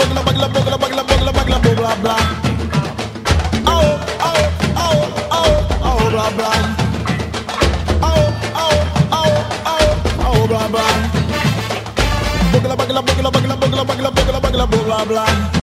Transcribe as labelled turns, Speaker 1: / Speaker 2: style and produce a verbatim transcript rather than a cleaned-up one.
Speaker 1: bagla bagla bagla bagla bagla bagla blah blah. Oh oh oh oh oh blah blah. Oh oh oh oh oh blah blah. Bagla bagla bagla bagla bagla bagla bagla bagla blah blah.